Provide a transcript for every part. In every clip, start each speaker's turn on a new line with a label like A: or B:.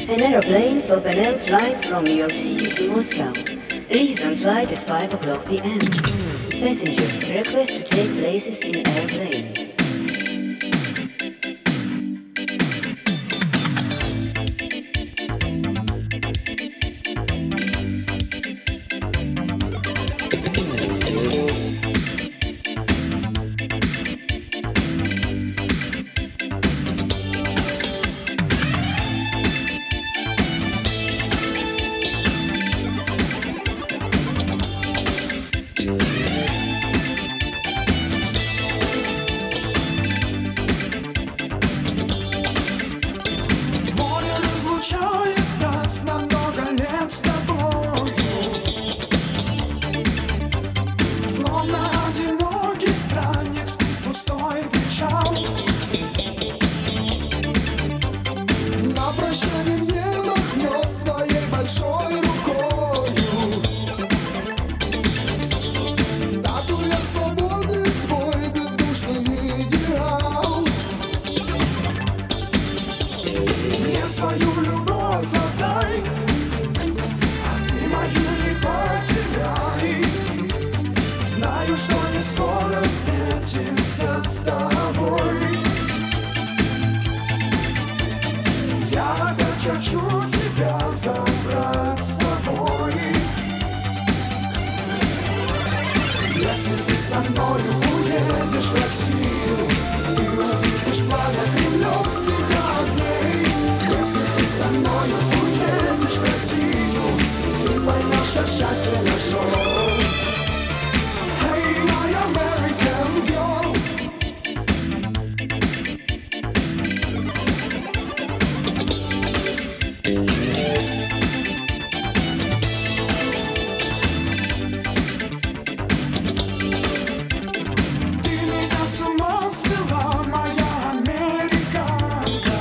A: An aeroplane for Panel flight from New York City to Moscow leaves on flight at 5 o'clock p.m. Passengers request to take places in airplane.
B: Свою любовь отдай, и мою не потеряй. Знаю, что не скоро встретимся с тобой. Я опять хочу тебя забрать с собой. Если ты со мною уедешь в Россию, ты увидишь пламя кремлевских огней. Если ты со мною уедешь в Россию, ты поймешь, что счастье нашел. Hey, my American girl. Ты меня с ума свела, моя американка.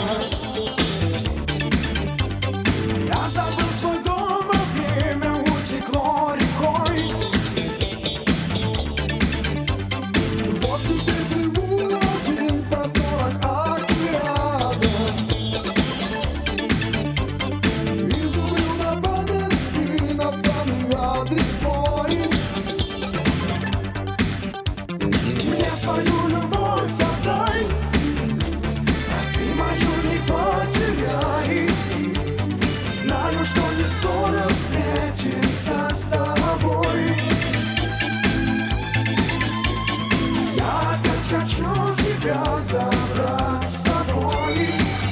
B: Я забыл свой дом, а время утекло рекой. Вот теперь плыву один в просторах океана. И зублю на память иностранный адрес твой. Мне свою любовь отдай, и мою не потеряй. Знаю, что не скоро встретимся с тобой. Я опять хочу тебя забрать с собой.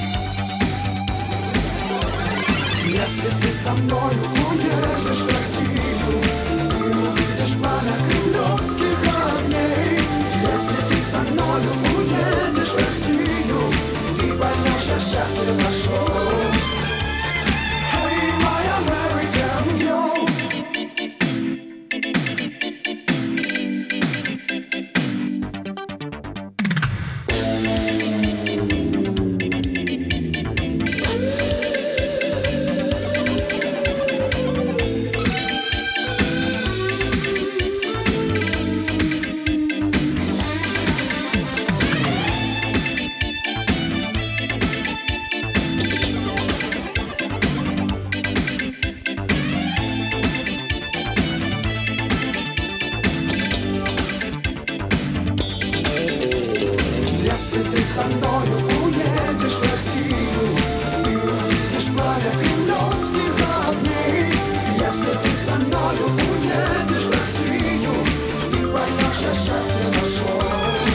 B: Если ты со мною уедешь в Россию, ты увидишь пламя кремлевских огней. Если ты со мною уедешь в Россию, ты поймешь, я счастье нашел. Hey, my American girl. Если ты со мною уедешь в Россию, ты увидишь пламя кремлевских огней. Если ты со мною уедешь в Россию, ты поймешь, я счастье нашел.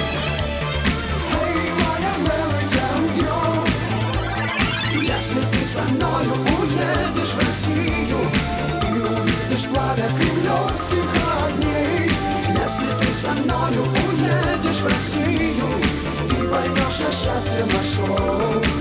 B: Hey, my American girl. Если ты со мною уедешь в Россию, ты увидишь пламя кремлевских огней. Если ты со мною уедешь в Россию, ты поймешь, я счастье нашел.